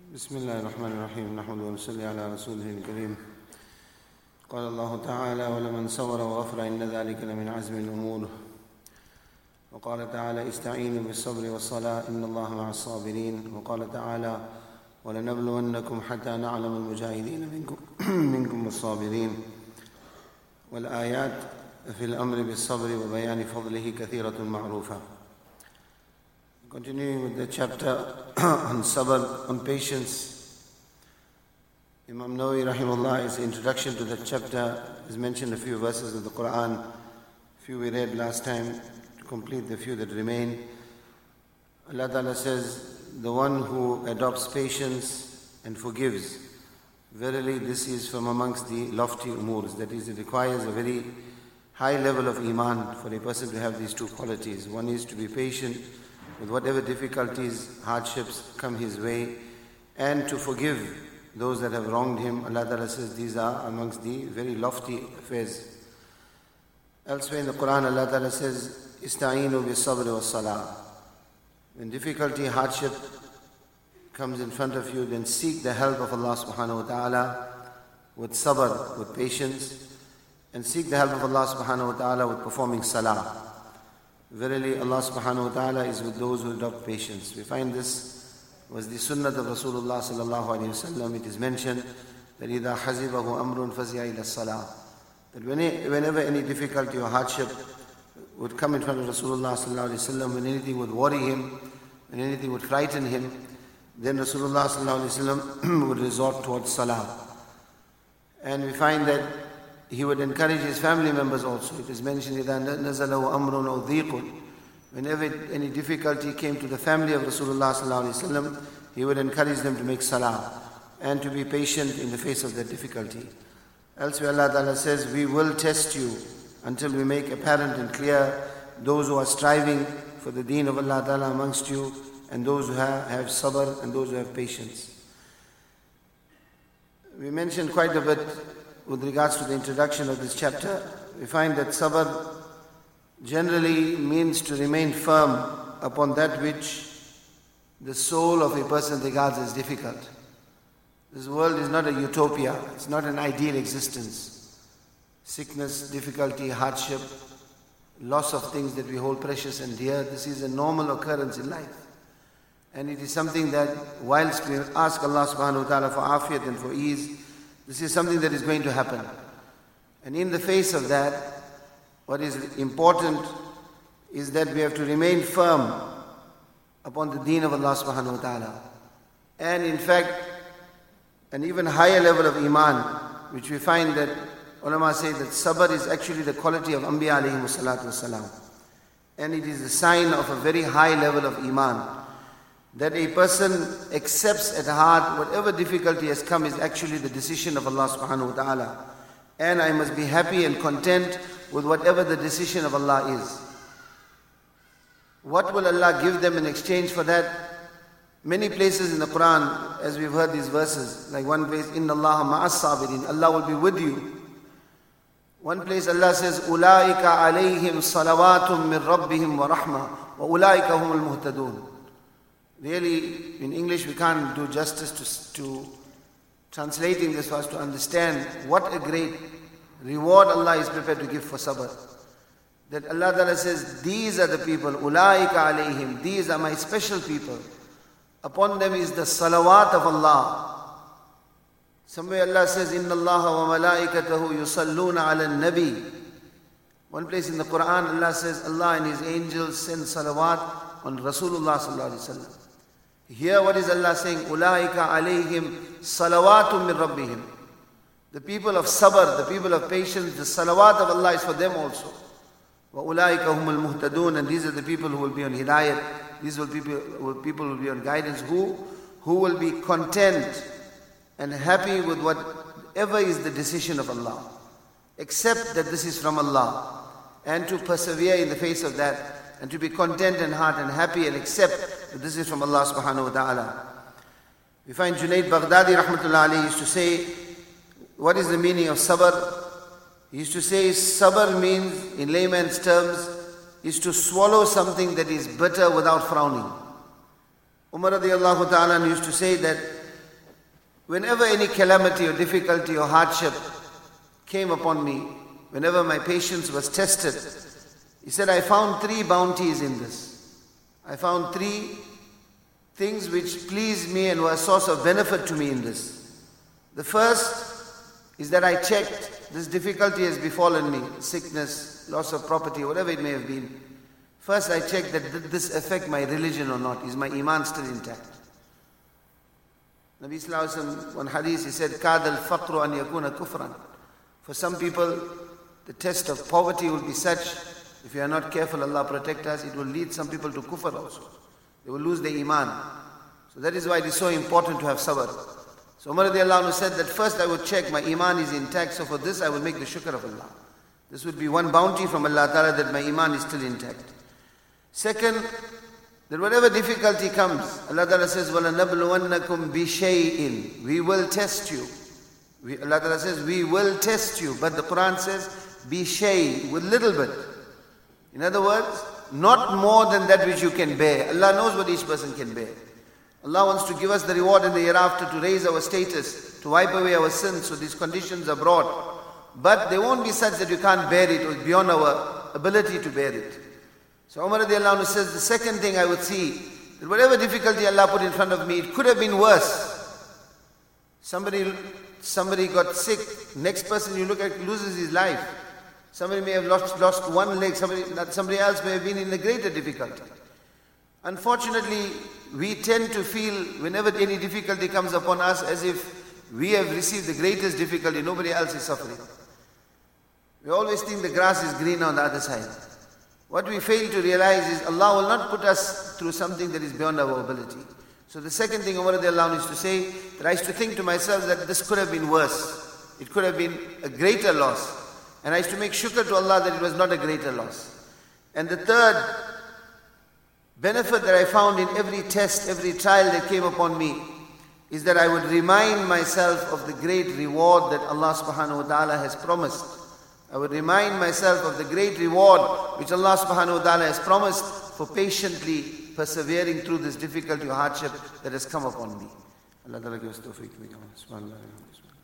بسم الله الرحمن الرحيم نحمد ونصلي على رسوله الكريم. قال الله تعالى: ولمن صبر وغفر إن ذلك لمن عزم الأمور. وقال تعالى: استعينوا بالصبر والصلاة إن الله مع الصابرين. وقال تعالى: ولنبلونكم حتى نعلم المجاهدين منكم والصابرين. والآيات في الأمر بالصبر وبيان فضله كثيرة معروفة. Continuing with the chapter on sabr, on patience, Imam Nawawi rahimahullah, his introduction to that chapter has mentioned a few verses of the Quran, a few we read last time, to complete the few that remain. Allah Ta'ala says, the one who adopts patience and forgives, verily this is from amongst the lofty umurs. That is, it requires a very high level of iman for a person to have these two qualities. One is to be patient with whatever difficulties, hardships come his way, and to forgive those that have wronged him. Allah Ta'ala says these are amongst the very lofty affairs. Elsewhere in the Quran, Allah Ta'ala says, Ista'inu bis-sabri was-salah. When difficulty, hardship comes in front of you, then seek the help of Allah subhanahu wa ta'ala with sabr, with patience, and seek the help of Allah subhanahu wa ta'ala with performing salah. Verily, Allah subhanahu wa ta'ala is with those who adopt patience. We find this was the sunnah of Rasulullah sallallahu alayhi wa sallam. It is mentioned that إِذَا حَزِبَهُ أَمْرٌ فَزِيَا إِلَى الصَّلَاةِ. That whenever any difficulty or hardship would come in front of Rasulullah sallallahu alayhi wa sallam, when anything would worry him, when anything would frighten him, then Rasulullah sallallahu alayhi wa sallam would resort towards salah. And we find that he would encourage his family members also. It is mentioned, إِذَا نَزَلَهُ أَمْرٌ أَوْ ضِيقٌ. Whenever any difficulty came to the family of Rasulullah sallallahu alaihi wasallam, he would encourage them to make salah and to be patient in the face of that difficulty. Elsewhere Allah Ta'ala says, we will test you until we make apparent and clear those who are striving for the deen of Allah Ta'ala amongst you, and those who have sabr and those who have patience. We mentioned quite a bit with regards to the introduction of this chapter. We find that sabr generally means to remain firm upon that which the soul of a person regards as difficult. This world is not a utopia, it's not an ideal existence. Sickness, difficulty, hardship, loss of things that we hold precious and dear, this is a normal occurrence in life. And it is something that whilst we ask Allah subhanahu wa ta'ala for afiyat and for ease, this is something that is going to happen. And in the face of that, what is important is that we have to remain firm upon the deen of Allah subhanahu wa ta'ala. And in fact, an even higher level of iman, which we find that ulama say that sabr is actually the quality of Anbiya alayhi salatu wasalam. And it is a sign of a very high level of iman. That a person accepts at heart whatever difficulty has come is actually the decision of Allah subhanahu wa ta'ala. And I must be happy and content with whatever the decision of Allah is. What will Allah give them in exchange for that? Many places in the Quran, as we've heard these verses, like one place, Inna Allah ma'as sabirin, Allah will be with you. One place Allah says, Ulaika alayhim salawatum min rabbihim wa rahma, wa ulaika humul muhtadun. Really, in English we can't do justice to translating this for us to understand what a great reward Allah is prepared to give for sabr. That Allah Ta'ala says, these are the people, ulaika alayhim, these are my special people. Upon them is the salawat of Allah. Somewhere Allah says, Inna Allah wa malaikatahu yusalluna ala nabi. One place in the Quran Allah says, Allah and His angels send salawat on Rasulullah sallallahu alaihi wasallam. Here what is Allah saying? Ulaika alayhim salawatum min rabbihim. The people of sabr, the people of patience, the salawat of Allah is for them also. Wa ulaika humul muhtadun, and these are the people who will be on hidayat. These will people who will be on guidance, who will be content and happy with whatever is the decision of Allah. Accept that this is from Allah, and to persevere in the face of that, and to be content in heart and happy and accept that this is from Allah subhanahu wa ta'ala. We find Junaid Baghdadi rahmatullah alayhi used to say, what is the meaning of sabr? He used to say, sabr means, in layman's terms, is to swallow something that is bitter without frowning. Umar radiallahu ta'ala used to say that whenever any calamity or difficulty or hardship came upon me, whenever my patience was tested, he said, I found 3 bounties in this. I found 3 things which pleased me and were a source of benefit to me in this. The first is that I checked, this difficulty has befallen me, sickness, loss of property, whatever it may have been. First I checked that did this affect my religion or not? Is my iman still intact? Nabi Sallallahu Alaihi Wasallam, one hadith, he said, كَادَ الْفَقْرُ أَنْ يَكُونَ كُفْرًا. For some people, the test of poverty will be such, if you are not careful, Allah protect us, it will lead some people to kufr also. They will lose their iman. So that is why it is so important to have sabr. So Umar radiallahu anhu said that first I would check my iman is intact, so for this I will make the shukr of Allah. This would be one bounty from Allah Ta'ala that my iman is still intact. Second, that whatever difficulty comes, Allah Ta'ala says, وَلَنَبْلُوَنَّكُمْ بِشَيْءٍ. We will test you. Allah Ta'ala says, we will test you. But the Quran says, بِشَيْءٍ, with little bit. In other words, not more than that which you can bear. Allah knows what each person can bear. Allah wants to give us the reward in the hereafter, to raise our status, to wipe away our sins, so these conditions are brought. But they won't be such that you can't bear it, or beyond our ability to bear it. So Umar radiallahu anhu says, the second thing I would see, that whatever difficulty Allah put in front of me, it could have been worse. Somebody got sick, next person you look at loses his life. Somebody may have lost one leg, somebody else may have been in a greater difficulty. Unfortunately, we tend to feel whenever any difficulty comes upon us as if we have received the greatest difficulty, nobody else is suffering. We always think the grass is green on the other side. What we fail to realize is Allah will not put us through something that is beyond our ability. So the second thing Umar radiallahu anhu used to say, that I used to think to myself that this could have been worse. It could have been a greater loss. And I used to make shukr to Allah that it was not a greater loss. And the third benefit that I found in every test, every trial that came upon me, is that I would remind myself of the great reward that Allah subhanahu wa ta'ala has promised. I would remind myself of the great reward which Allah subhanahu wa ta'ala has promised for patiently persevering through this difficulty or hardship that has come upon me. Allah ta'ala give us tawfiq.